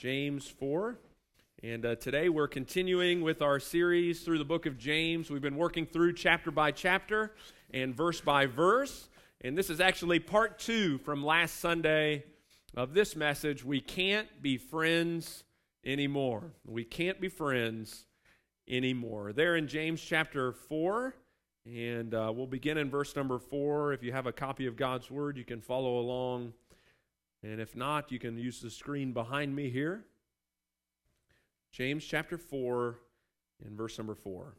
James 4. And today we're continuing with our series through the book of James. We've been working through chapter by chapter and verse by verse. And this is actually part 2 from last Sunday of this message. We can't be friends anymore. We can't be friends anymore. There in James chapter 4. And we'll begin in verse number 4. If you have a copy of God's Word, you can follow along. And if not, you can use the screen behind me here. James chapter 4 and verse number 4.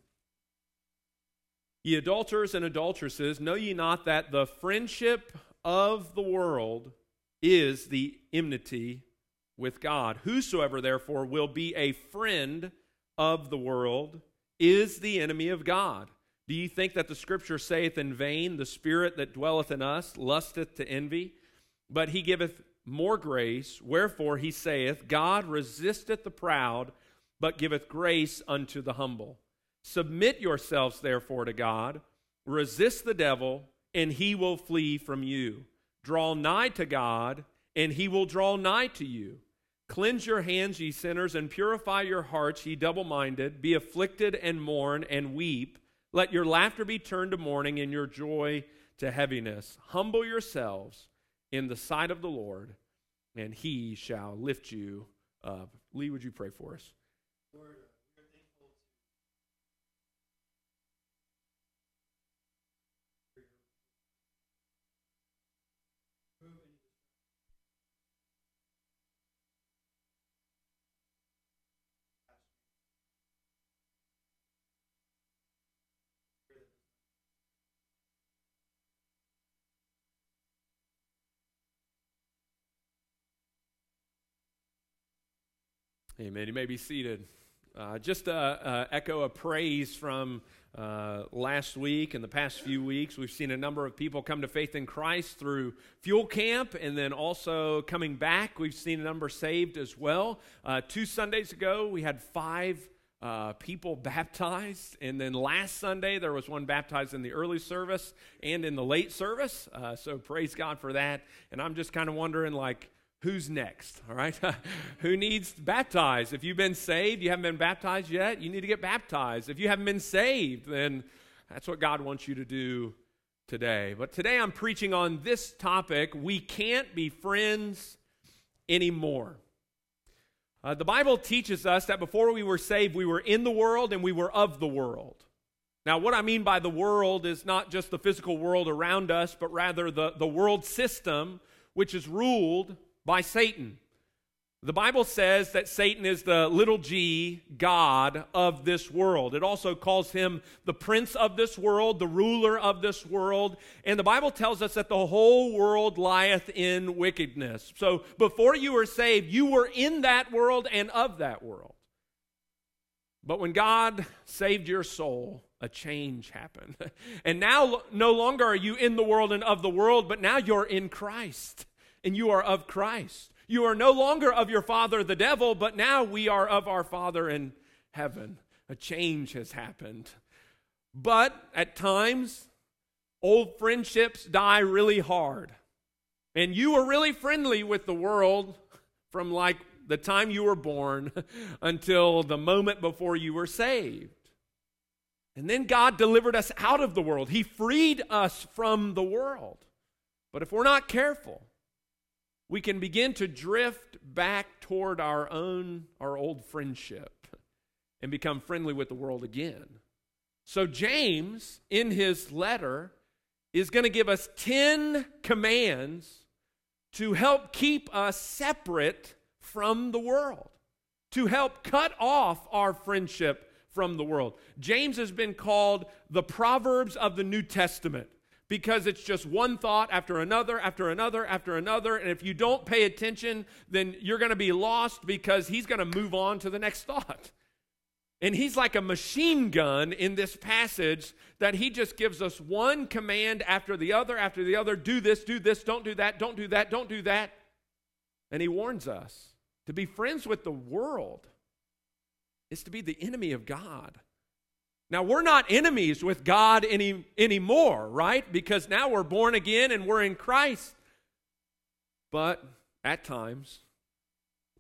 Ye adulterers and adulteresses, know ye not that the friendship of the world is the enmity with God? Whosoever therefore will be a friend of the world is the enemy of God. Do ye think that the Scripture saith in vain, the Spirit that dwelleth in us lusteth to envy? But he giveth more grace, wherefore he saith, God resisteth the proud, but giveth grace unto the humble. Submit yourselves therefore to God, resist the devil, and he will flee from you. Draw nigh to God, and he will draw nigh to you. Cleanse your hands, ye sinners, and purify your hearts, ye double-minded. Be afflicted and mourn and weep. Let your laughter be turned to mourning and your joy to heaviness. Humble yourselves in the sight of the Lord, and he shall lift you up. Lee, would you pray for us? Lord, we're thankful for your move in Amen. You may be seated. Just to echo a praise from last week and the past few weeks. We've seen a number of people come to faith in Christ through Fuel Camp, and then also coming back, we've seen a number saved as well. 2 Sundays ago, we had 5 people baptized, and then last Sunday, there was one baptized in the early service and in the late service, so praise God for that. And I'm just kind of wondering, who's next, all right? Who needs baptized? If you've been saved, you haven't been baptized yet, you need to get baptized. If you haven't been saved, then that's what God wants you to do today. But today I'm preaching on this topic: we can't be friends anymore. The Bible teaches us that before we were saved, we were in the world and we were of the world. Now, what I mean by the world is not just the physical world around us, but rather the world system, which is ruled by Satan. The Bible says that Satan is the little g god of this world. It also calls him the prince of this world, the ruler of this world. And the Bible tells us that the whole world lieth in wickedness. So before you were saved, you were in that world and of that world. But when God saved your soul, a change happened. And now no longer are you in the world and of the world, but now you're in Christ. And you are of Christ. You are no longer of your father, the devil, but now we are of our Father in heaven. A change has happened. But at times, old friendships die really hard. And you were really friendly with the world from the time you were born until the moment before you were saved. And then God delivered us out of the world. He freed us from the world. But if we're not careful, we can begin to drift back toward our old friendship and become friendly with the world again. So James, in his letter, is going to give us 10 commands to help keep us separate from the world, to help cut off our friendship from the world. James has been called the Proverbs of the New Testament, because it's just one thought after another, after another, after another. And if you don't pay attention, then you're going to be lost, because he's going to move on to the next thought. And he's like a machine gun in this passage, that he just gives us one command after the other, after the other. Do this, don't do that, don't do that, don't do that. And he warns us to be friends with the world is to be the enemy of God. Now, we're not enemies with God anymore, right? Because now we're born again and we're in Christ. But at times,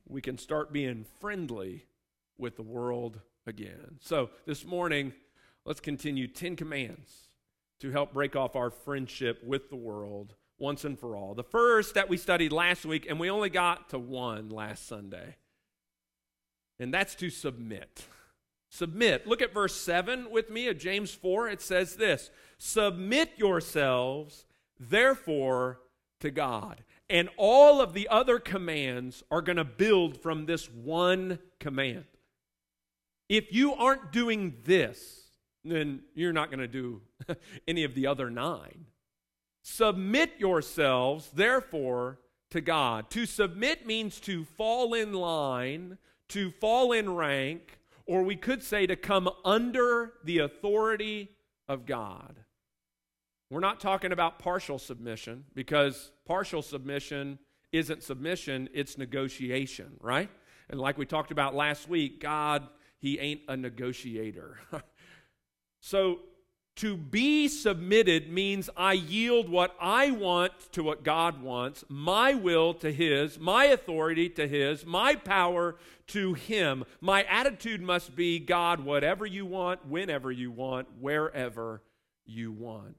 we can start being friendly with the world again. So this morning, let's continue 10 commands to help break off our friendship with the world once and for all. The first that we studied last week, and we only got to one last Sunday, and that's to submit. Submit. Look at verse 7 with me of James 4. It says this, "Submit yourselves, therefore, to God." And all of the other commands are going to build from this one command. If you aren't doing this, then you're not going to do any of the other 9. Submit yourselves, therefore, to God. To submit means to fall in line, to fall in rank, or we could say to come under the authority of God. We're not talking about partial submission, because partial submission isn't submission, it's negotiation, right? And like we talked about last week, God, He ain't a negotiator. So to be submitted means I yield what I want to what God wants, my will to His, my authority to His, my power to Him. My attitude must be, God, whatever you want, whenever you want, wherever you want.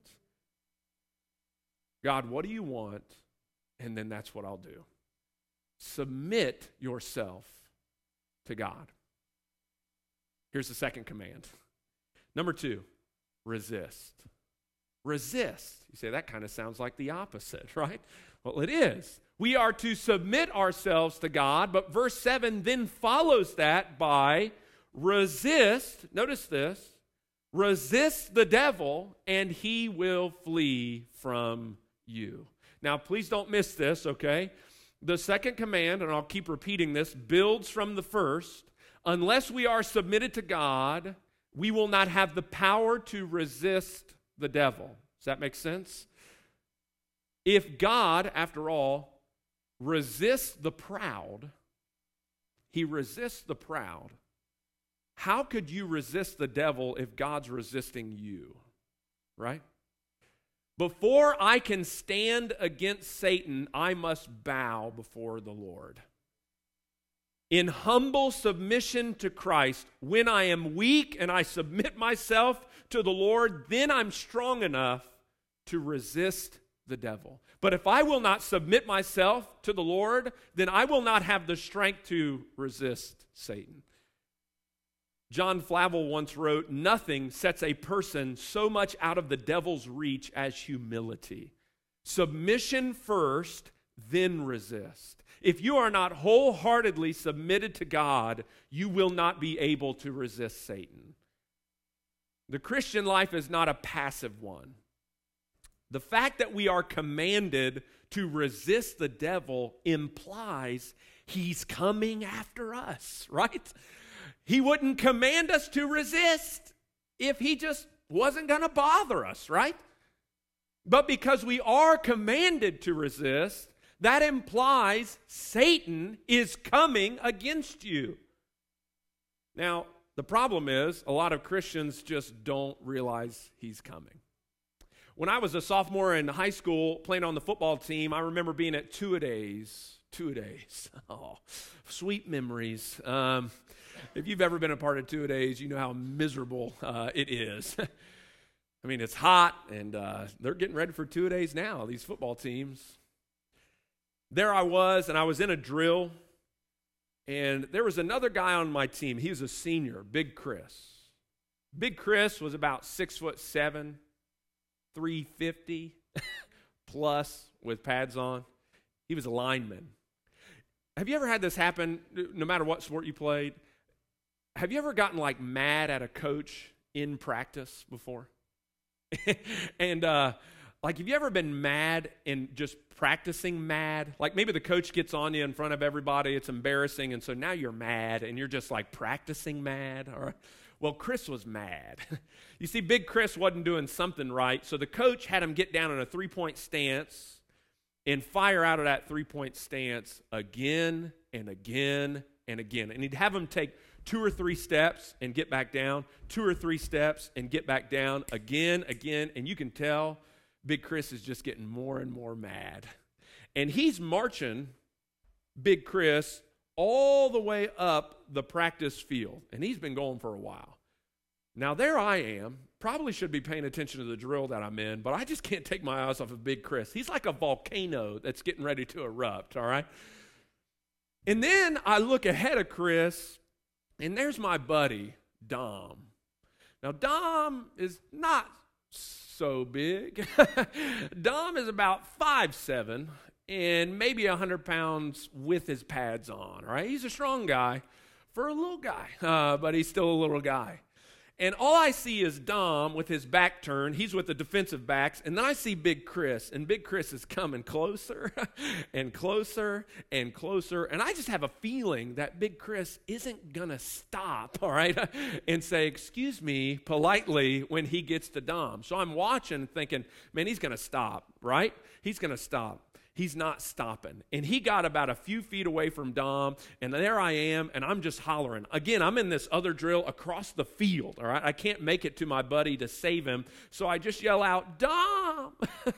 God, what do you want? And then that's what I'll do. Submit yourself to God. Here's the second command. Number 2, resist. Resist. You say, that kind of sounds like the opposite, right? Well, it is. We are to submit ourselves to God, but verse 7 then follows that by resist. Notice this. Resist the devil, and he will flee from you. Now, please don't miss this, okay? The second command, and I'll keep repeating this, builds from the first. Unless we are submitted to God, we will not have the power to resist the devil. Does that make sense? If God, after all, resists the proud, He resists the proud. How could you resist the devil if God's resisting you? Right? Before I can stand against Satan, I must bow before the Lord. In humble submission to Christ, when I am weak and I submit myself to the Lord, then I'm strong enough to resist the devil. But if I will not submit myself to the Lord, then I will not have the strength to resist Satan. John Flavel once wrote, "Nothing sets a person so much out of the devil's reach as humility. Submission first, then resist." If you are not wholeheartedly submitted to God, you will not be able to resist Satan. The Christian life is not a passive one. The fact that we are commanded to resist the devil implies he's coming after us, right? He wouldn't command us to resist if he just wasn't going to bother us, right? But because we are commanded to resist, that implies Satan is coming against you. Now, the problem is a lot of Christians just don't realize he's coming. When I was a sophomore in high school playing on the football team, I remember being at two-a-days. Two-a-days. Oh, sweet memories. If you've ever been a part of two-a-days, you know how miserable it is. I mean, it's hot, and they're getting ready for two-a-days now, these football teams. There I was, and I was in a drill, and there was another guy on my team. He was a senior, Big Chris. Big Chris was about 6'7", 350 plus with pads on. He was a lineman. Have you ever had this happen, no matter what sport you played? Have you ever gotten like mad at a coach in practice before? And like, have you ever been mad and just practicing mad? Like maybe the coach gets on you in front of everybody, it's embarrassing, and so now you're mad and you're just like practicing mad. Or, well, Chris was mad. You see, Big Chris wasn't doing something right, so the coach had him get down in a three-point stance and fire out of that three-point stance again and again and again. And he'd have him take 2 or 3 steps and get back down, 2 or 3 steps and get back down, again, and you can tell Big Chris is just getting more and more mad. And he's marching Big Chris all the way up the practice field. And he's been going for a while. Now, there I am. Probably should be paying attention to the drill that I'm in, but I just can't take my eyes off of Big Chris. He's like a volcano that's getting ready to erupt, all right? And then I look ahead of Chris, and there's my buddy, Dom. Now, Dom is not so big. Dom is about 5'7", and maybe 100 pounds with his pads on, all right? He's a strong guy for a little guy, but he's still a little guy. And all I see is Dom with his back turned. He's with the defensive backs. And then I see Big Chris. And Big Chris is coming closer and closer and closer. And I just have a feeling that Big Chris isn't going to stop, all right, and say, excuse me, politely when he gets to Dom. So I'm watching thinking, man, he's going to stop, right? He's going to stop. He's not stopping. And he got about a few feet away from Dom, and there I am, and I'm just hollering. Again, I'm in this other drill across the field, all right? I can't make it to my buddy to save him, so I just yell out, Dom!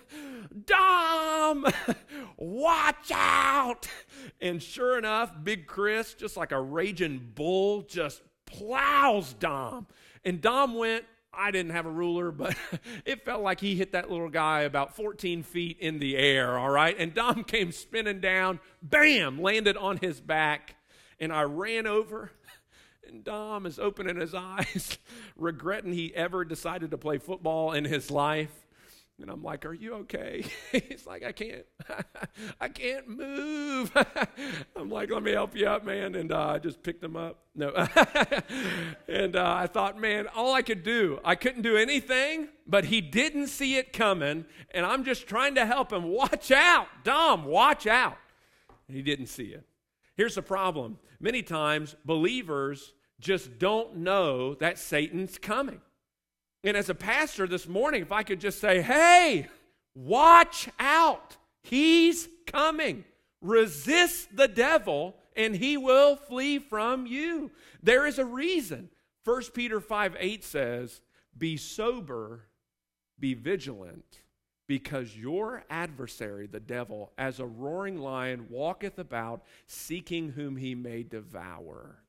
Dom! Watch out! And sure enough, Big Chris, just like a raging bull, just plows Dom. And Dom went, I didn't have a ruler, but it felt like he hit that little guy about 14 feet in the air, all right? And Dom came spinning down, bam, landed on his back, and I ran over, and Dom is opening his eyes, regretting he ever decided to play football in his life. And I'm like, are you okay? He's like, I can't move. I'm like, let me help you up, man. And I just picked him up. No. And I thought, man, all I could do, I couldn't do anything, but he didn't see it coming. And I'm just trying to help him. Watch out, Dom, watch out. And he didn't see it. Here's the problem. Many times, believers just don't know that Satan's coming. And as a pastor this morning, if I could just say, hey, watch out. He's coming. Resist the devil, and he will flee from you. There is a reason. 1 Peter 5:8 says, be sober, be vigilant, because your adversary, the devil, as a roaring lion, walketh about, seeking whom he may devour.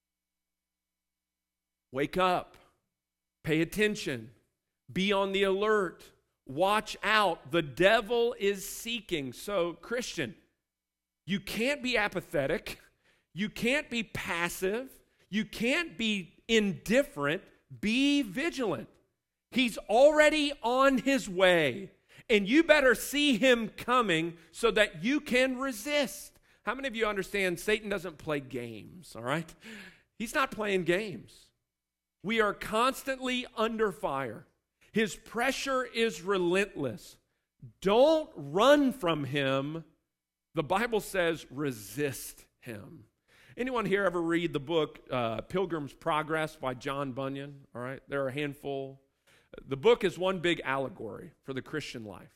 Wake up. Pay attention. Be on the alert. Watch out. The devil is seeking. So, Christian, you can't be apathetic. You can't be passive. You can't be indifferent. Be vigilant. He's already on his way, and you better see him coming so that you can resist. How many of you understand Satan doesn't play games, all right? He's not playing games. We are constantly under fire. His pressure is relentless. Don't run from him. The Bible says resist him. Anyone here ever read the book Pilgrim's Progress by John Bunyan? All right, there are a handful. The book is one big allegory for the Christian life.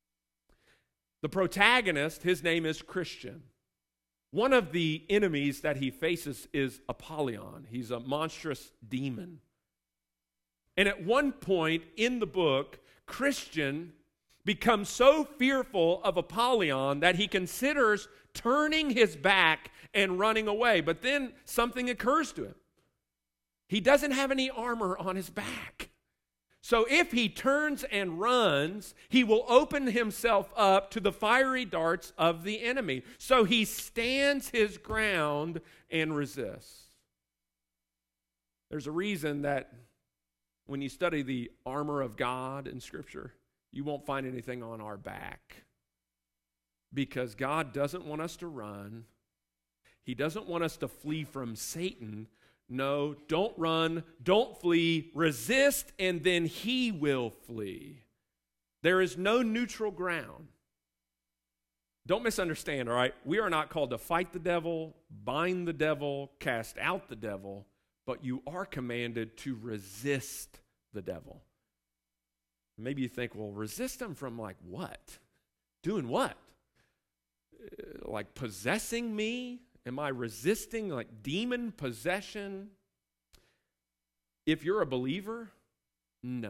The protagonist, his name is Christian. One of the enemies that he faces is Apollyon. He's a monstrous demon. And at one point in the book, Christian becomes so fearful of Apollyon that he considers turning his back and running away. But then something occurs to him. He doesn't have any armor on his back. So if he turns and runs, he will open himself up to the fiery darts of the enemy. So he stands his ground and resists. There's a reason that when you study the armor of God in Scripture, you won't find anything on our back. Because God doesn't want us to run. He doesn't want us to flee from Satan. No, don't run, don't flee, resist, and then he will flee. There is no neutral ground. Don't misunderstand, all right? We are not called to fight the devil, bind the devil, cast out the devil, but you are commanded to resist the devil. Maybe you think, well, resist him from like what? Doing what? Like possessing me? Am I resisting like demon possession? If you're a believer, no.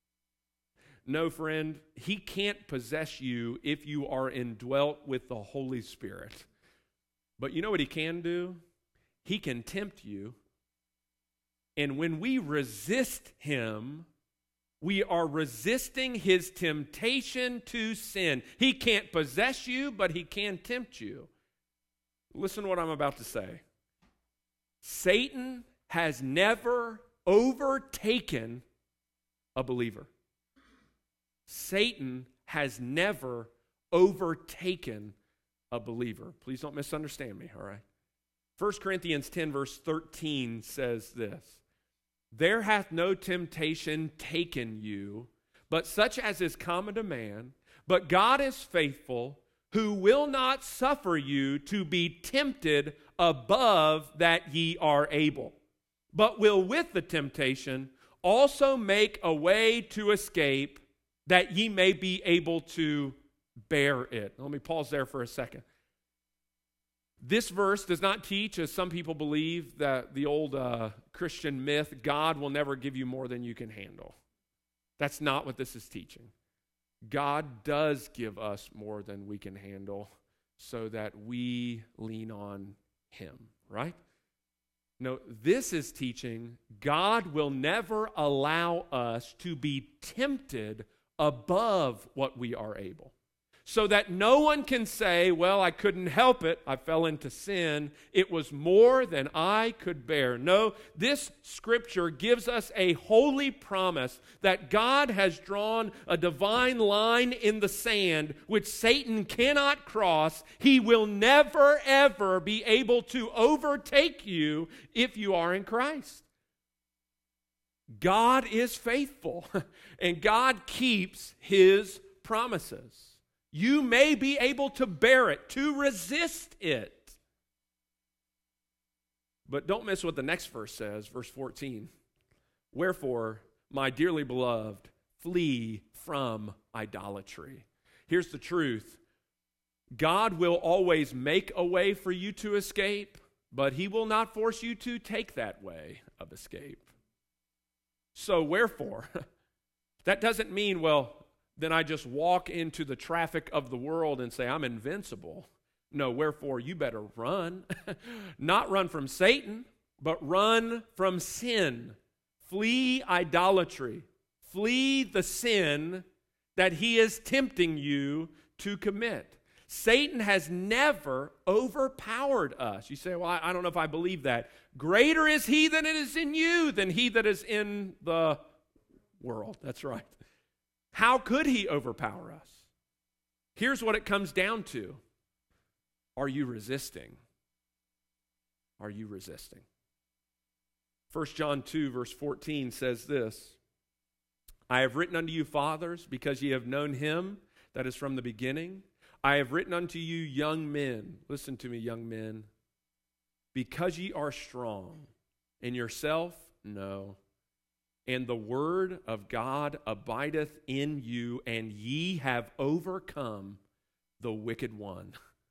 No, friend, he can't possess you if you are indwelt with the Holy Spirit. But you know what he can do? He can tempt you. And when we resist him, we are resisting his temptation to sin. He can't possess you, but he can tempt you. Listen to what I'm about to say. Satan has never overtaken a believer. Satan has never overtaken a believer. Please don't misunderstand me, all right? 1 Corinthians 10 verse 13 says this, there hath no temptation taken you, but such as is common to man, but God is faithful, who will not suffer you to be tempted above that ye are able, but will with the temptation also make a way to escape, that ye may be able to bear it. Let me pause there for a second. This verse does not teach, as some people believe, that the old Christian myth, God will never give you more than you can handle. That's not what this is teaching. God does give us more than we can handle so that we lean on him, right? No, this is teaching God will never allow us to be tempted above what we are able. So that no one can say, well, I couldn't help it. I fell into sin. It was more than I could bear. No, this scripture gives us a holy promise that God has drawn a divine line in the sand which Satan cannot cross. He will never, ever be able to overtake you if you are in Christ. God is faithful, and God keeps his promises. You may be able to bear it, to resist it. But don't miss what the next verse says, verse 14. Wherefore, my dearly beloved, flee from idolatry. Here's the truth. God will always make a way for you to escape, but he will not force you to take that way of escape. So wherefore, that doesn't mean, well, then I just walk into the traffic of the world and say, I'm invincible. No, wherefore, you better run. Not run from Satan, but run from sin. Flee idolatry. Flee the sin that he is tempting you to commit. Satan has never overpowered us. You say, well, I don't know if I believe that. Greater is he that is in you than he that is in the world. That's right. How could he overpower us? Here's what it comes down to. Are you resisting? Are you resisting? 1 John 2 verse 14 says this, I have written unto you, fathers, because ye have known him that is from the beginning. I have written unto you, young men. Listen to me, young men. Because ye are strong. In yourself? No. And the word of God abideth in you, and ye have overcome the wicked one.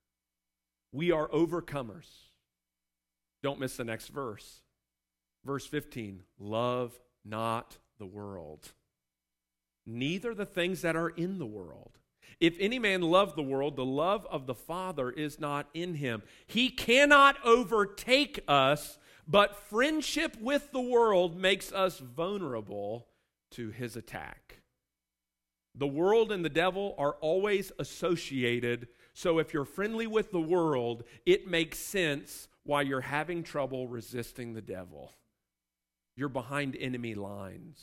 We are overcomers. Don't miss the next verse. Verse 15, love not the world, neither the things that are in the world. If any man love the world, the love of the Father is not in him. He cannot overtake us, but friendship with the world makes us vulnerable to his attack. The world and the devil are always associated, so if you're friendly with the world, it makes sense why you're having trouble resisting the devil. You're behind enemy lines.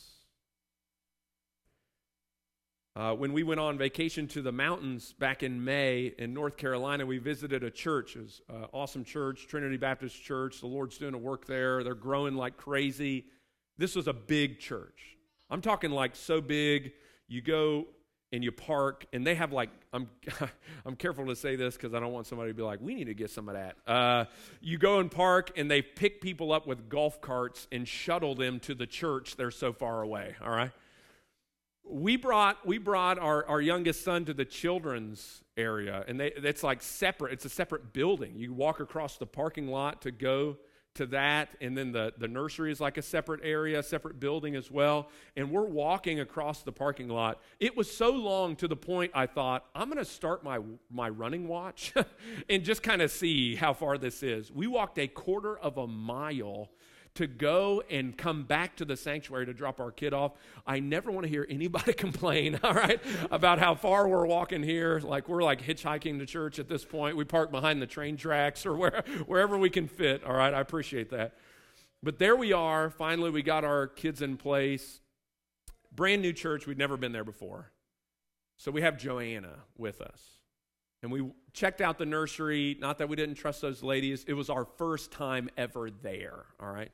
When we went on vacation to the mountains back in May in North Carolina, we visited a church. It was an awesome church, Trinity Baptist Church. The Lord's doing a work there. They're growing like crazy. This was a big church. I'm talking like so big, you go and you park, and they have like, I'm careful to say this because I don't want somebody to be like, we need to get some of that. You go and park, and they pick people up with golf carts and shuttle them to the church. They're so far away, all right? We brought our youngest son to the children's area, and it's like separate. It's a separate building. You walk across the parking lot to go to that, and then the nursery is like a separate area, a separate building as well, and we're walking across the parking lot. It was so long to the point I thought, I'm going to start my running watch and just kind of see how far this is. We walked a quarter of a mile to go and come back to the sanctuary to drop our kid off. I never want to hear anybody complain, all right, about how far we're walking here. Like we're like hitchhiking to church at this point. We park behind the train tracks or wherever we can fit, all right? I appreciate that. But there we are. Finally, we got our kids in place. Brand new church. We'd never been there before. So we have Joanna with us. And we checked out the nursery. Not that we didn't trust those ladies. It was our first time ever there, all right?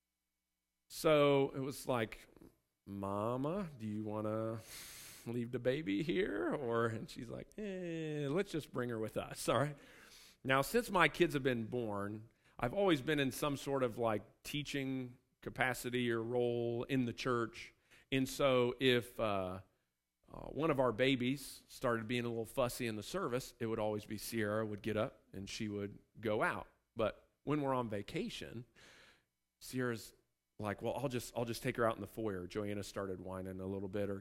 So it was like, Mama, do you want to leave the baby here? And she's like, let's just bring her with us, all right? Now, since my kids have been born, I've always been in some sort of like teaching capacity or role in the church. And so if one of our babies started being a little fussy in the service, it would always be Sierra would get up and she would go out. But when we're on vacation, Sierra's like, well, I'll just take her out in the foyer. Joanna started whining a little bit,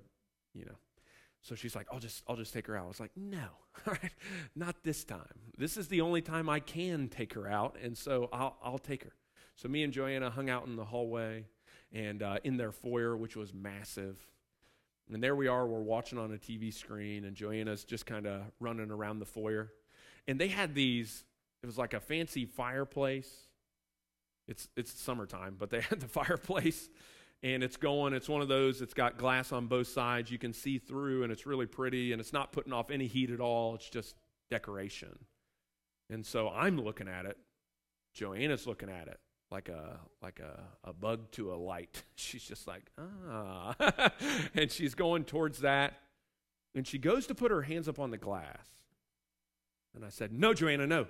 so she's like, I'll just take her out. I was like, no, all right, not this time. This is the only time I can take her out, and so I'll take her. So me and Joanna hung out in the hallway and in their foyer, which was massive. And there we are, we're watching on a TV screen, and Joanna's just kind of running around the foyer. And they had these, it was like a fancy fireplace. It's summertime, but they had the fireplace, and it's one of those, it's got glass on both sides. You can see through, and it's really pretty, and it's not putting off any heat at all. It's just decoration. And so I'm looking at it. Joanna's looking at it like a bug to a light. She's just like, and she's going towards that, and she goes to put her hands up on the glass. And I said, no, Joanna, no.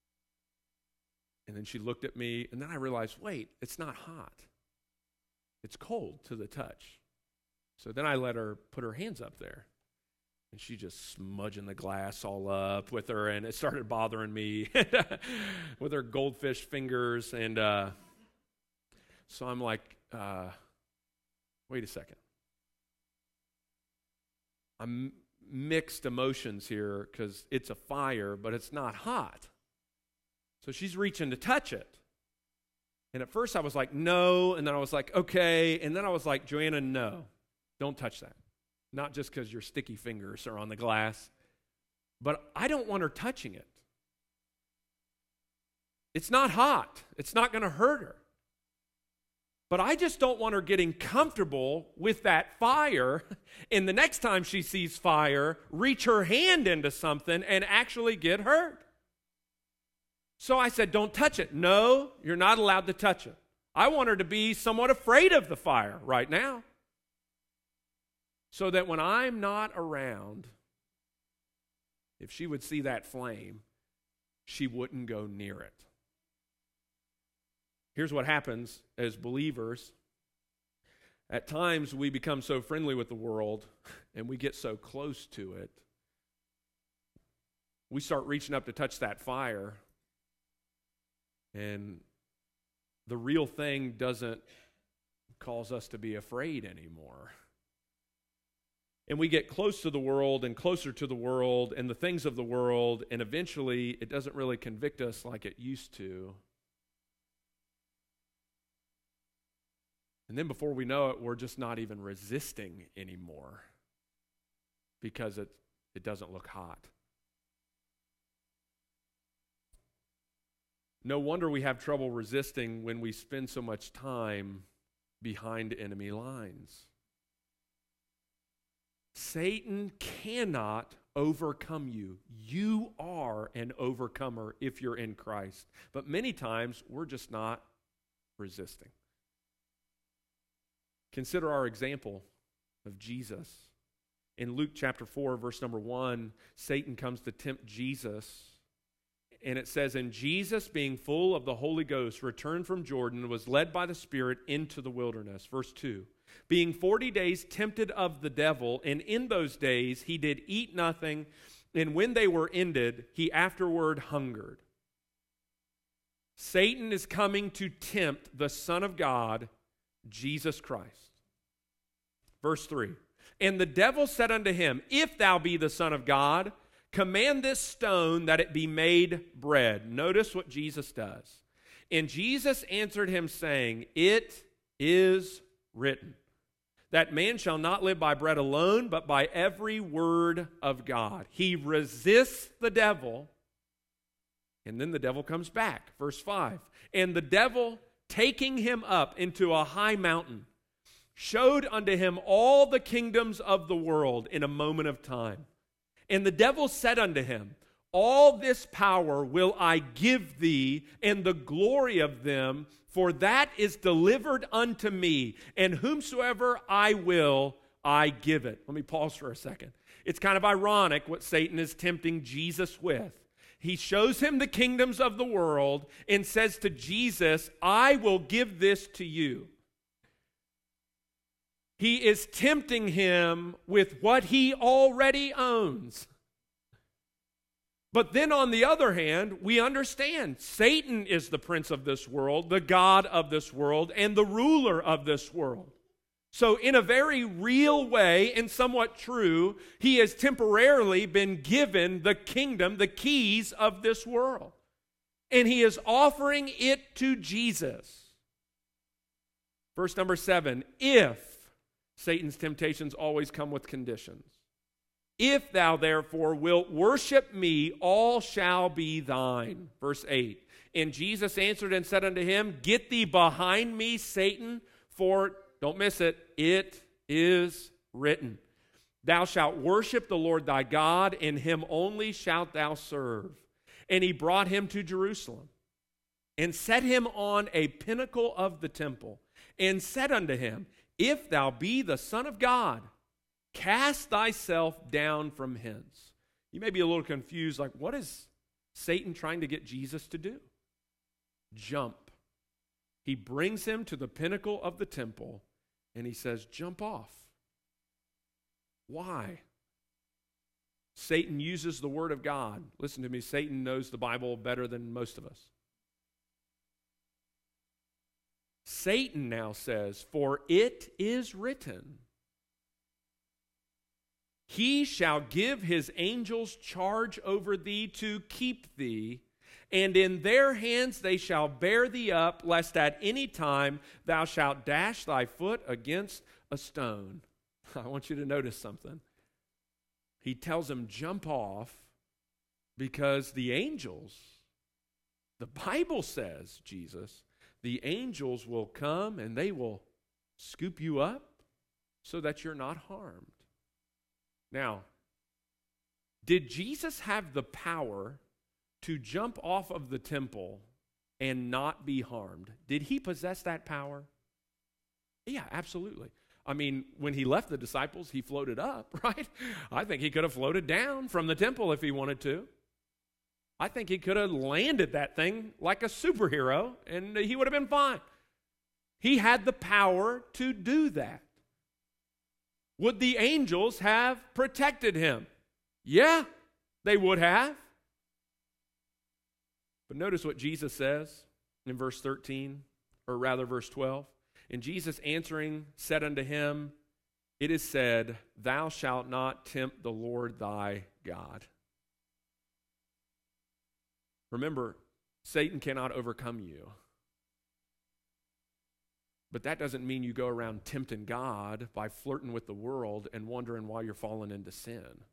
And then she looked at me, and then I realized, wait, it's not hot. It's cold to the touch. So then I let her put her hands up there. And she just smudging the glass all up with her, and it started bothering me with her goldfish fingers. And so I'm like, wait a second. I'm mixed emotions here because it's a fire, but it's not hot. So she's reaching to touch it. And at first I was like, no. And then I was like, okay. And then I was like, Joanna, no, don't touch that. Not just because your sticky fingers are on the glass, but I don't want her touching it. It's not hot. It's not going to hurt her. But I just don't want her getting comfortable with that fire, and the next time she sees fire, reach her hand into something and actually get hurt. So I said, don't touch it. No, you're not allowed to touch it. I want her to be somewhat afraid of the fire right now, so that when I'm not around, if she would see that flame, she wouldn't go near it. Here's what happens as believers. At times, we become so friendly with the world, and we get so close to it, we start reaching up to touch that fire, and the real thing doesn't cause us to be afraid anymore. And we get close to the world and closer to the world and the things of the world, and eventually it doesn't really convict us like it used to. And then before we know it, we're just not even resisting anymore because it doesn't look hot. No wonder we have trouble resisting when we spend so much time behind enemy lines. Satan cannot overcome you. You are an overcomer if you're in Christ. But many times, we're just not resisting. Consider our example of Jesus. In Luke chapter 4, verse number 1, Satan comes to tempt Jesus. And it says, and Jesus, being full of the Holy Ghost, returned from Jordan, was led by the Spirit into the wilderness. Verse 2, being 40 days tempted of the devil, and in those days he did eat nothing, and when they were ended, he afterward hungered. Satan is coming to tempt the Son of God, Jesus Christ. Verse 3. And the devil said unto him, If thou be the Son of God, command this stone that it be made bread. Notice what Jesus does. And Jesus answered him, saying, It is written, that man shall not live by bread alone, but by every word of God. He resists the devil, and then the devil comes back. Verse 5. And the devil, taking him up into a high mountain, showed unto him all the kingdoms of the world in a moment of time. And the devil said unto him, All this power will I give thee, and the glory of them, for that is delivered unto me, and whomsoever I will, I give it. Let me pause for a second. It's kind of ironic what Satan is tempting Jesus with. He shows him the kingdoms of the world and says to Jesus, I will give this to you. He is tempting him with what he already owns. But then on the other hand, we understand Satan is the prince of this world, the god of this world, and the ruler of this world. So in a very real way and somewhat true, he has temporarily been given the kingdom, the keys of this world. And he is offering it to Jesus. Verse number 7, if Satan's temptations always come with conditions. If thou therefore wilt worship me, all shall be thine. Verse 8. And Jesus answered and said unto him, Get thee behind me, Satan, for, don't miss it, it is written, Thou shalt worship the Lord thy God, and him only shalt thou serve. And he brought him to Jerusalem, and set him on a pinnacle of the temple, and said unto him, If thou be the Son of God, cast thyself down from hence. You may be a little confused, like, what is Satan trying to get Jesus to do? Jump. He brings him to the pinnacle of the temple, and he says, jump off. Why? Satan uses the Word of God. Listen to me, Satan knows the Bible better than most of us. Satan now says, For it is written, He shall give his angels charge over thee to keep thee, and in their hands they shall bear thee up, lest at any time thou shalt dash thy foot against a stone. I want you to notice something. He tells him, jump off, because the angels, the Bible says, Jesus, the angels will come and they will scoop you up so that you're not harmed. Now, did Jesus have the power to jump off of the temple and not be harmed? Did he possess that power? Yeah, absolutely. I mean, when he left the disciples, he floated up, right? I think he could have floated down from the temple if he wanted to. I think he could have landed that thing like a superhero, and he would have been fine. He had the power to do that. Would the angels have protected him? Yeah, they would have. But notice what Jesus says in verse 13, or rather verse 12. And Jesus answering said unto him, It is said, Thou shalt not tempt the Lord thy God. Remember, Satan cannot overcome you. But that doesn't mean you go around tempting God by flirting with the world and wondering why you're falling into sin.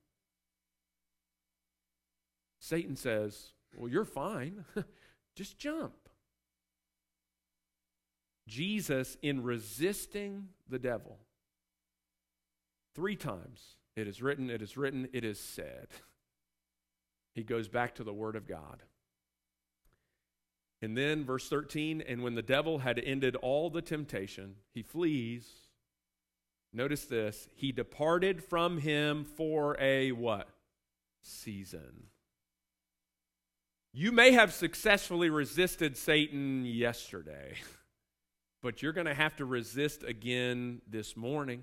Satan says, well, you're fine. Just jump. Jesus, in resisting the devil, 3 times, it is written, it is written, it is said. He goes back to the Word of God. And then verse 13, and when the devil had ended all the temptation, he flees. Notice this, he departed from him for a what? Season. You may have successfully resisted Satan yesterday, but you're going to have to resist again this morning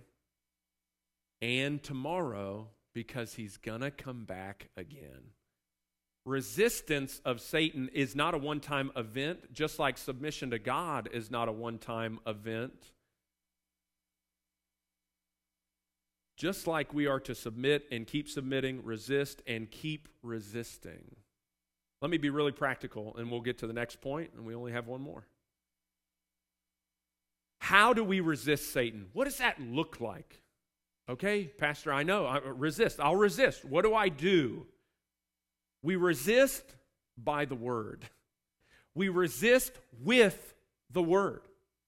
and tomorrow, because he's going to come back again. resistance of Satan is not a one-time event, just like submission to God is not a one-time event. Just like we are to submit and keep submitting, resist and keep resisting. Let me be really practical, and we'll get to the next point, and we only have one more. How do we resist Satan? What does that look like? Okay, Pastor, I know. Resist. I'll resist. What do I do? We resist by the Word. We resist with the Word.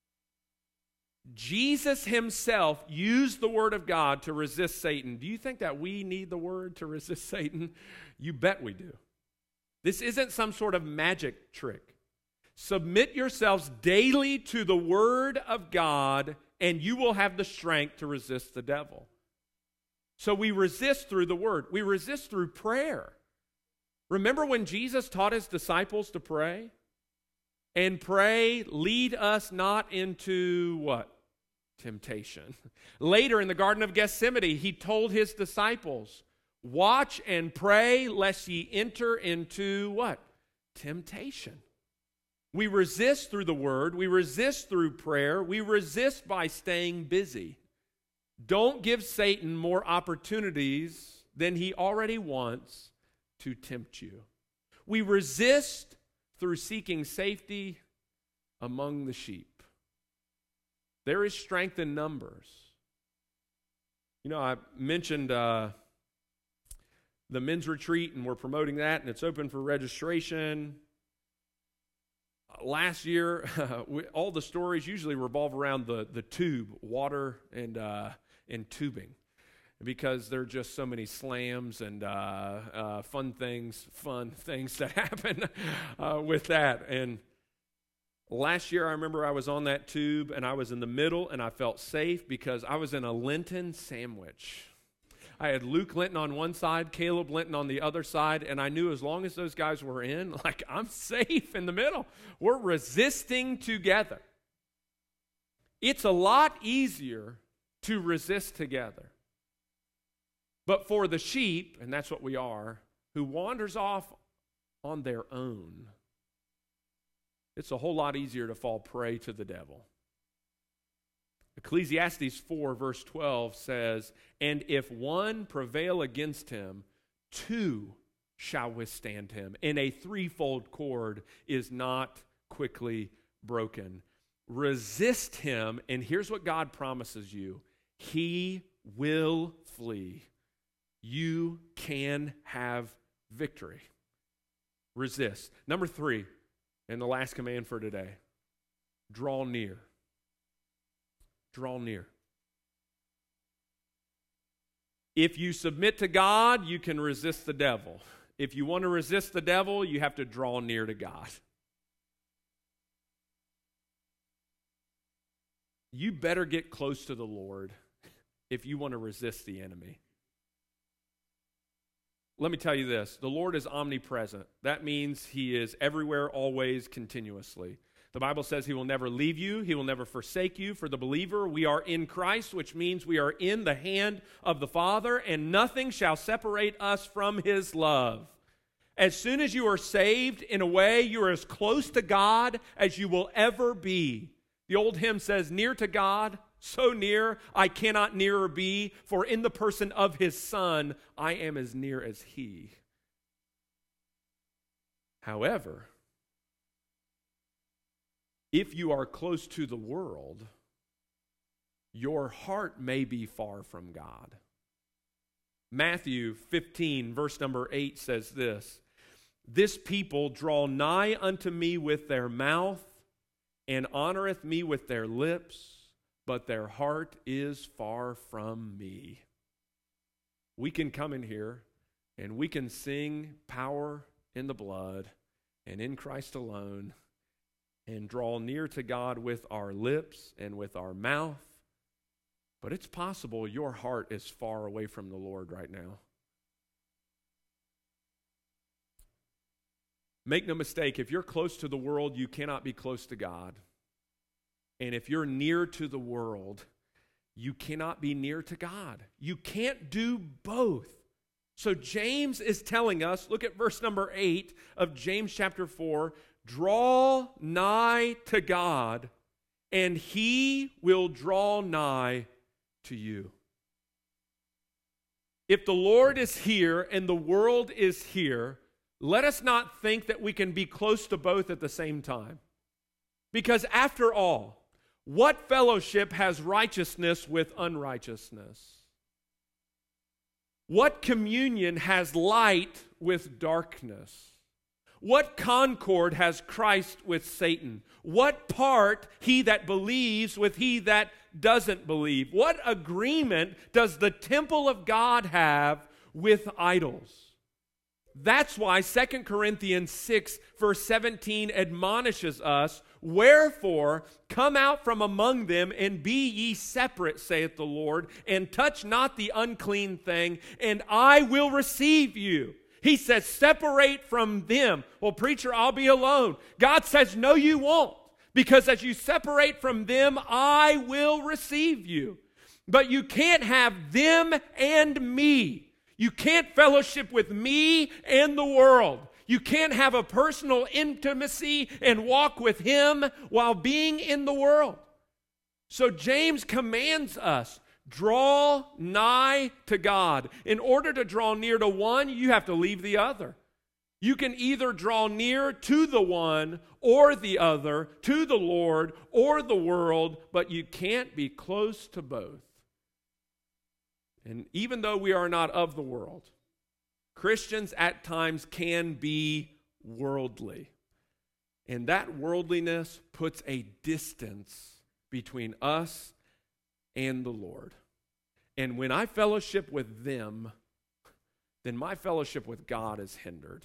Jesus himself used the Word of God to resist Satan. Do you think that we need the Word to resist Satan? You bet we do. This isn't some sort of magic trick. Submit yourselves daily to the Word of God, and you will have the strength to resist the devil. So we resist through the Word. We resist through prayer. Remember when Jesus taught his disciples to pray? And pray, lead us not into what? Temptation. Later in the Garden of Gethsemane, he told his disciples, watch and pray lest ye enter into what? Temptation. We resist through the Word. We resist through prayer. We resist by staying busy. Don't give Satan more opportunities than he already wants to tempt you. We resist through seeking safety among the sheep. There is strength in numbers. You know, I mentioned the men's retreat, and we're promoting that, and it's open for registration. Last year, all the stories usually revolve around the tube, water and tubing, because there are just so many slams and fun things that happen with that. And last year, I remember I was on that tube, and I was in the middle, and I felt safe because I was in a Linton sandwich. I had Luke Linton on one side, Caleb Linton on the other side, and I knew as long as those guys were in, like, I'm safe in the middle. We're resisting together. It's a lot easier to resist together. But for the sheep, and that's what we are, who wanders off on their own, it's a whole lot easier to fall prey to the devil. Ecclesiastes 4 verse 12 says, and if one prevail against him, two shall withstand him, and a threefold cord is not quickly broken. Resist him, and here's what God promises you. He will flee. You can have victory. Resist. Number 3, and the last command for today, draw near. Draw near. If you submit to God, you can resist the devil. If you want to resist the devil, you have to draw near to God. You better get close to the Lord if you want to resist the enemy. Let me tell you this. The Lord is omnipresent. That means he is everywhere, always, continuously. The Bible says he will never leave you. He will never forsake you. For the believer, we are in Christ, which means we are in the hand of the Father, and nothing shall separate us from his love. As soon as you are saved, in a way, you are as close to God as you will ever be. The old hymn says, near to God, so near I cannot nearer be, for in the person of his Son, I am as near as he. However, if you are close to the world, your heart may be far from God. Matthew 15, verse number 8 says this, this people draw nigh unto me with their mouth, and honoreth me with their lips, but their heart is far from me. We can come in here, and we can sing power in the blood, and in Christ alone, and draw near to God with our lips and with our mouth. But it's possible your heart is far away from the Lord right now. Make no mistake, if you're close to the world, you cannot be close to God. And if you're near to the world, you cannot be near to God. You can't do both. So James is telling us, look at verse number 8 of James chapter 4, draw nigh to God, and he will draw nigh to you. If the Lord is here and the world is here, let us not think that we can be close to both at the same time. Because after all, what fellowship has righteousness with unrighteousness? What communion has light with darkness? What concord has Christ with Satan? What part he that believes with he that doesn't believe? What agreement does the temple of God have with idols? That's why 2 Corinthians 6 verse 17 admonishes us, wherefore come out from among them and be ye separate, saith the Lord, and touch not the unclean thing, and I will receive you. He says, separate from them. Well, preacher, I'll be alone. God says, no, you won't. Because as you separate from them, I will receive you. But you can't have them and me. You can't fellowship with me and the world. You can't have a personal intimacy and walk with him while being in the world. So James commands us, draw nigh to God. In order to draw near to one, you have to leave the other. You can either draw near to the one or the other, to the Lord or the world, but you can't be close to both. And even though we are not of the world, Christians at times can be worldly. And that worldliness puts a distance between us and the Lord. And when I fellowship with them, then my fellowship with God is hindered.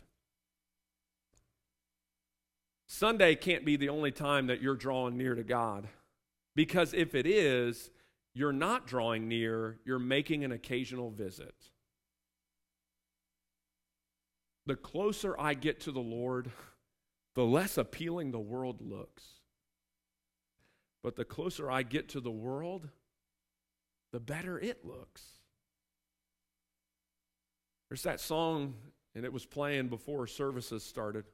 Sunday can't be the only time that you're drawing near to God. Because if it is, you're not drawing near, you're making an occasional visit. The closer I get to the Lord, the less appealing the world looks. But the closer I get to the world, the better it looks. There's that song, and it was playing before services started.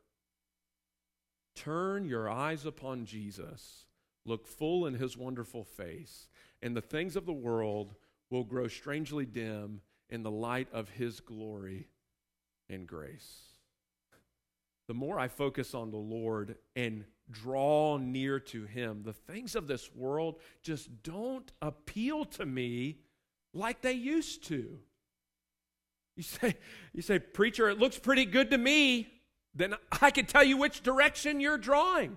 Turn your eyes upon Jesus. Look full in his wonderful face, and the things of the world will grow strangely dim in the light of his glory and grace. The more I focus on the Lord and draw near to him, the things of this world just don't appeal to me like they used to. You say, preacher, it looks pretty good to me. Then I can tell you which direction you're drawing.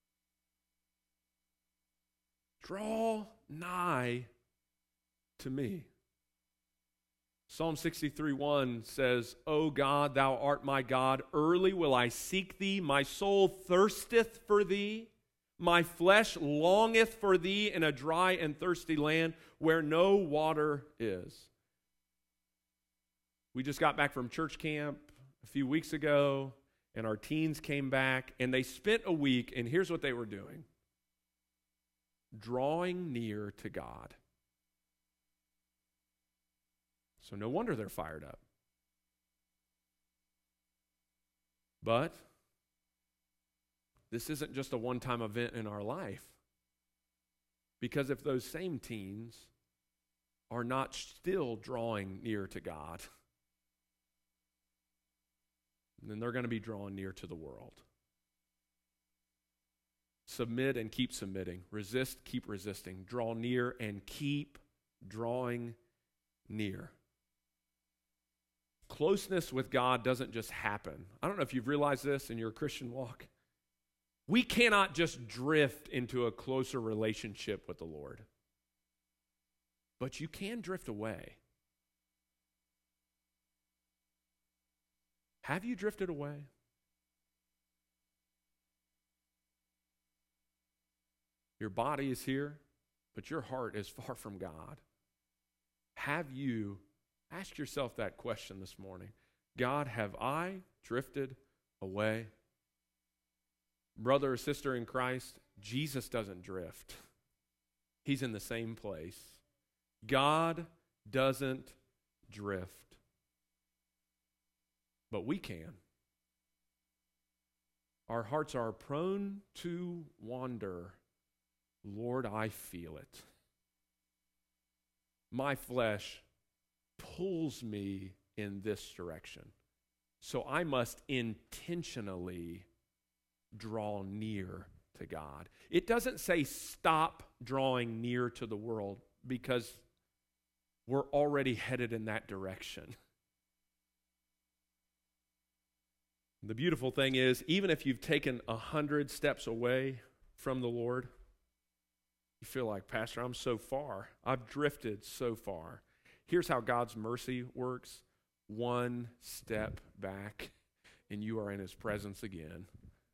Draw nigh to me. Psalm 63:1 says, O God, thou art my God, early will I seek thee. My soul thirsteth for thee. My flesh longeth for thee in a dry and thirsty land where no water is. We just got back from church camp a few weeks ago, and our teens came back, and they spent a week, and here's what they were doing. Drawing near to God. So no wonder they're fired up. But this isn't just a one-time event in our life. Because if those same teens are not still drawing near to God, then they're going to be drawn near to the world. Submit and keep submitting. Resist, keep resisting. Draw near and keep drawing near. Closeness with God doesn't just happen. I don't know if you've realized this in your Christian walk. We cannot just drift into a closer relationship with the Lord. But you can drift away. Have you drifted away? Your body is here, but your heart is far from God. Have you, ask yourself that question this morning. God, have I drifted away? Brother or sister in Christ, Jesus doesn't drift. He's in the same place. God doesn't drift. but we can. Our hearts are prone to wander. Lord, I feel it. My flesh pulls me in this direction. So I must intentionally draw near to God. It doesn't say stop drawing near to the world, because we're already headed in that direction. The beautiful thing is, even if you've taken 100 steps away from the Lord, you feel like, Pastor, I'm so far. I've drifted so far. Here's how God's mercy works. One step back, and you are in His presence again.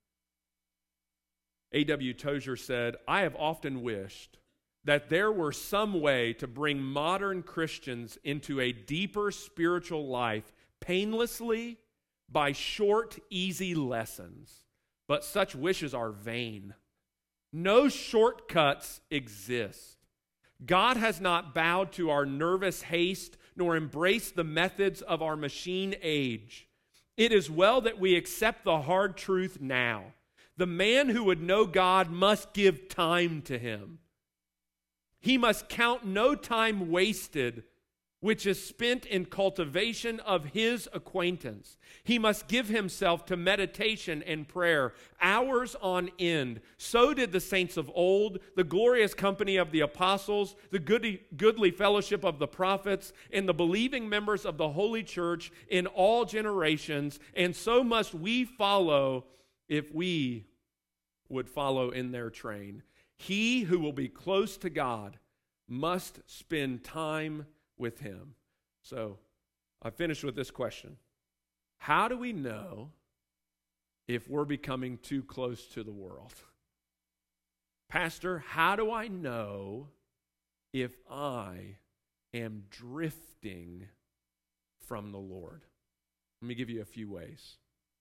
A.W. Tozer said, I have often wished that there were some way to bring modern Christians into a deeper spiritual life painlessly by short, easy lessons. But such wishes are vain. No shortcuts exist. God has not bowed to our nervous haste nor embraced the methods of our machine age. It is well that we accept the hard truth now. The man who would know God must give time to Him. He must count no time wasted, which is spent in cultivation of His acquaintance. He must give himself to meditation and prayer, hours on end. So did the saints of old, the glorious company of the apostles, the goodly fellowship of the prophets, and the believing members of the Holy Church in all generations. And so must we follow, if we would follow in their train. He who will be close to God must spend time with Him. So, I finished with this question. How do we know if we're becoming too close to the world? Pastor, how do I know if I am drifting from the Lord? Let me give you a few ways.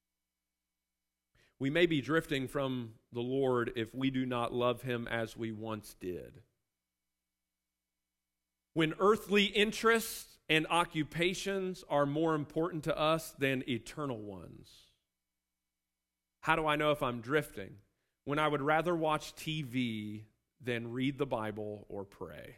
We may be drifting from the Lord if we do not love Him as we once did. When earthly interests and occupations are more important to us than eternal ones. How do I know if I'm drifting? When I would rather watch TV than read the Bible or pray.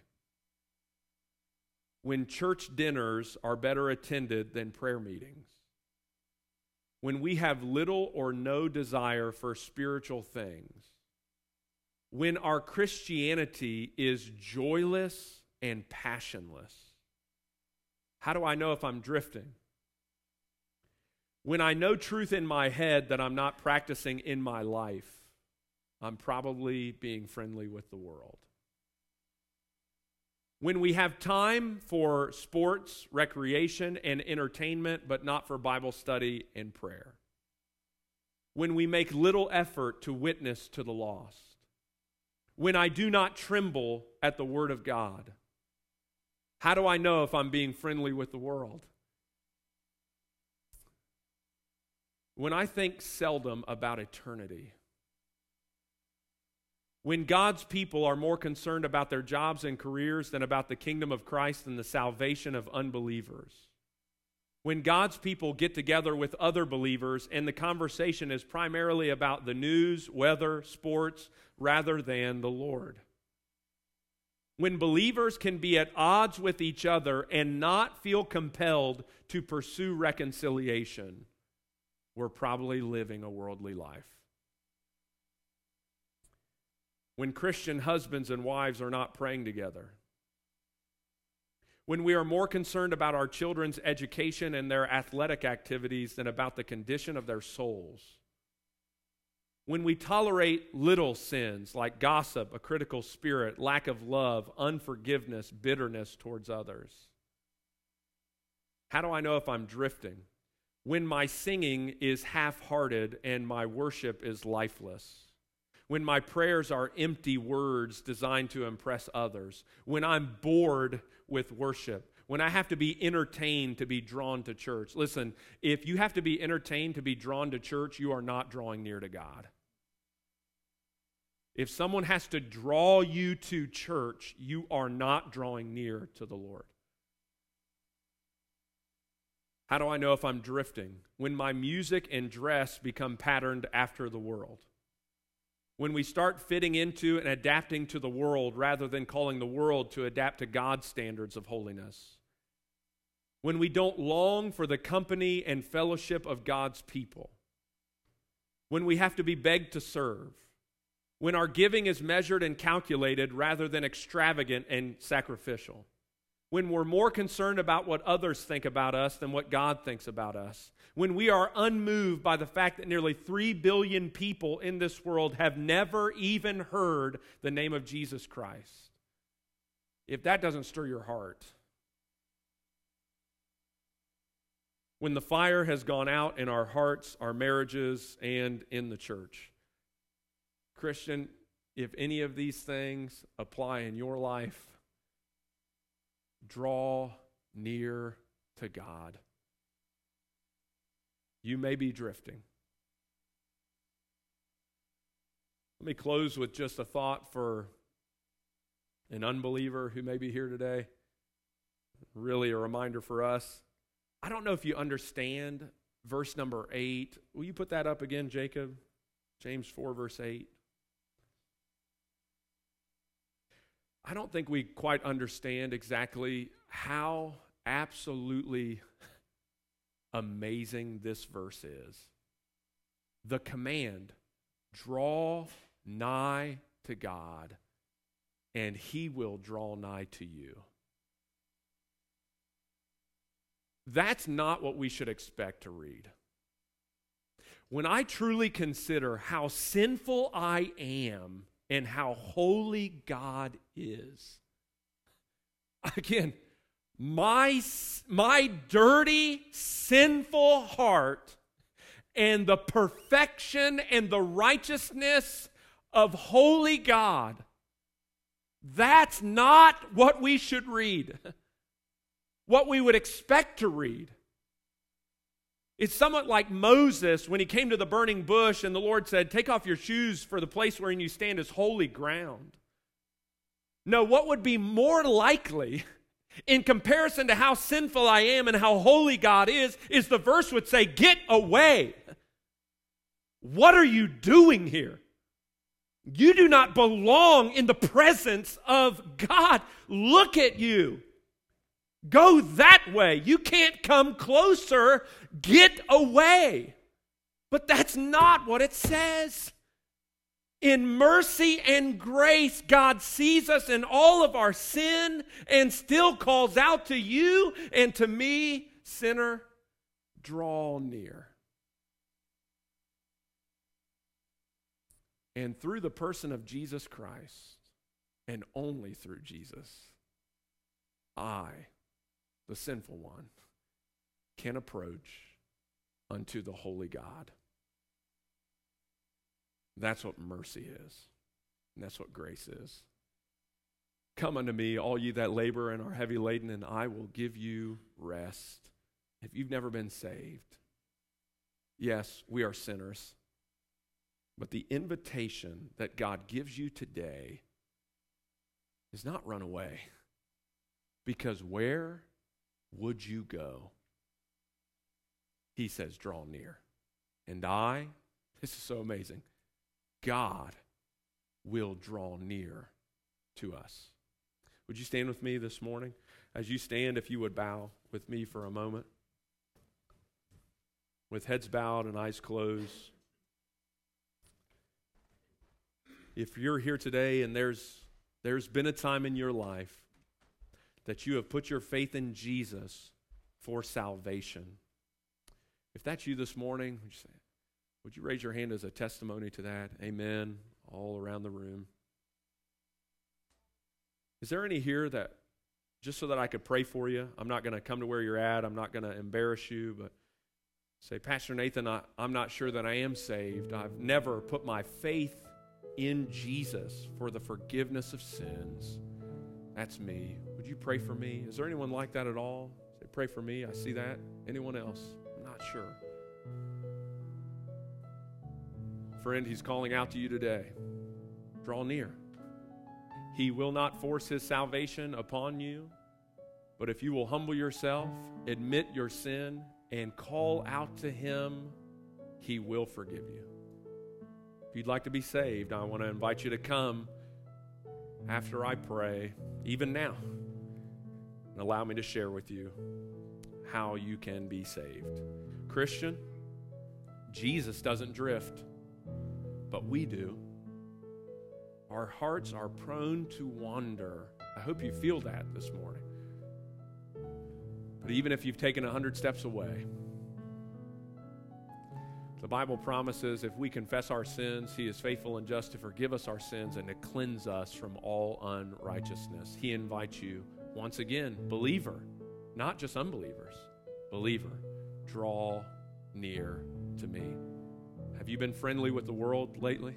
When church dinners are better attended than prayer meetings. When we have little or no desire for spiritual things. When our Christianity is joyless and passionless. How do I know if I'm drifting? When I know truth in my head that I'm not practicing in my life, I'm probably being friendly with the world. When we have time for sports, recreation, and entertainment, but not for Bible study and prayer. When we make little effort to witness to the lost. When I do not tremble at the Word of God. How do I know if I'm being friendly with the world? When I think seldom about eternity. When God's people are more concerned about their jobs and careers than about the kingdom of Christ and the salvation of unbelievers. When God's people get together with other believers and the conversation is primarily about the news, weather, sports, rather than the Lord. When believers can be at odds with each other and not feel compelled to pursue reconciliation, we're probably living a worldly life. When Christian husbands and wives are not praying together. When we are more concerned about our children's education and their athletic activities than about the condition of their souls. When we tolerate little sins like gossip, a critical spirit, lack of love, unforgiveness, bitterness towards others. How do I know if I'm drifting? When my singing is half-hearted and my worship is lifeless. When my prayers are empty words designed to impress others. When I'm bored with worship. When I have to be entertained to be drawn to church. Listen, if you have to be entertained to be drawn to church, you are not drawing near to God. If someone has to draw you to church, you are not drawing near to the Lord. How do I know if I'm drifting? When my music and dress become patterned after the world. When we start fitting into and adapting to the world rather than calling the world to adapt to God's standards of holiness. When we don't long for the company and fellowship of God's people. When we have to be begged to serve. When our giving is measured and calculated rather than extravagant and sacrificial. When we're more concerned about what others think about us than what God thinks about us. When we are unmoved by the fact that nearly 3 billion people in this world have never even heard the name of Jesus Christ. If that doesn't stir your heart. When the fire has gone out in our hearts, our marriages, and in the church. Christian, if any of these things apply in your life, draw near to God. You may be drifting. Let me close with just a thought for an unbeliever who may be here today. Really a reminder for us. I don't know if you understand verse number 8. Will you put that up again, Jacob? James 4, verse 8. I don't think we quite understand exactly how absolutely amazing this verse is. The command, draw nigh to God, and He will draw nigh to you. That's not what we should expect to read. When I truly consider how sinful I am and how holy God is. Again, my dirty, sinful heart and the perfection and the righteousness of holy God, that's not what we should read. What we would expect to read. It's somewhat like Moses when he came to the burning bush and the Lord said, take off your shoes, for the place wherein you stand is holy ground. No, what would be more likely in comparison to how sinful I am and how holy God is the verse would say, get away. What are you doing here? You do not belong in the presence of God. Look at you. Go that way. You can't come closer. Get away. But that's not what it says. In mercy and grace, God sees us in all of our sin and still calls out to you and to me, sinner, draw near. And through the person of Jesus Christ, and only through Jesus, I, the sinful one, can approach unto the holy God. That's what mercy is. And that's what grace is. Come unto me, all ye that labor and are heavy laden, and I will give you rest. If you've never been saved, yes, we are sinners. But the invitation that God gives you today is not run away. Because where would you go? He says, draw near. And this is so amazing, God will draw near to us. Would you stand with me this morning? As you stand, if you would bow with me for a moment. With heads bowed and eyes closed. If you're here today and there's been a time in your life that you have put your faith in Jesus for salvation. If that's you this morning, would you raise your hand as a testimony to that? Amen. All around the room. Is there any here that, just so that I could pray for you, I'm not going to come to where you're at, I'm not going to embarrass you, but say, Pastor Nathan, I'm not sure that I am saved. I've never put my faith in Jesus for the forgiveness of sins. That's me. Would you pray for me? Is there anyone like that at all? Say, pray for me. I see that. Anyone else? I'm not sure. Friend, He's calling out to you today. Draw near. He will not force His salvation upon you, but if you will humble yourself, admit your sin, and call out to Him, He will forgive you. If you'd like to be saved, I want to invite you to come after I pray, even now, and allow me to share with you how you can be saved. Christian, Jesus doesn't drift, but we do. Our hearts are prone to wander. I hope you feel that this morning. But even if you've taken 100 steps away, the Bible promises if we confess our sins, He is faithful and just to forgive us our sins and to cleanse us from all unrighteousness. He invites you, once again, believer, not just unbelievers, believer, draw near to me. Have you been friendly with the world lately?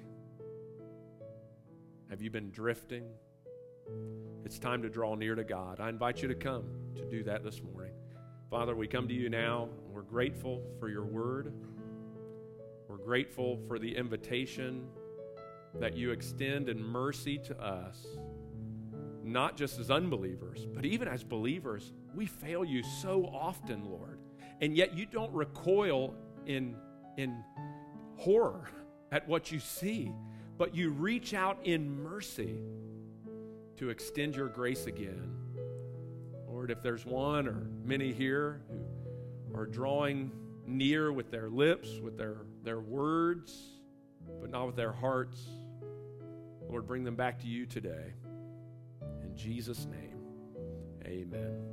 Have you been drifting? It's time to draw near to God. I invite you to come to do that this morning. Father, we come to you now. We're grateful for your word. We're grateful for the invitation that you extend in mercy to us, not just as unbelievers, but even as believers. We fail you so often, Lord, and yet you don't recoil in horror at what you see, but you reach out in mercy to extend your grace again. Lord, if there's one or many here who are drawing near with their lips, with their words, but not with their hearts, Lord, bring them back to you today. In Jesus' name, amen.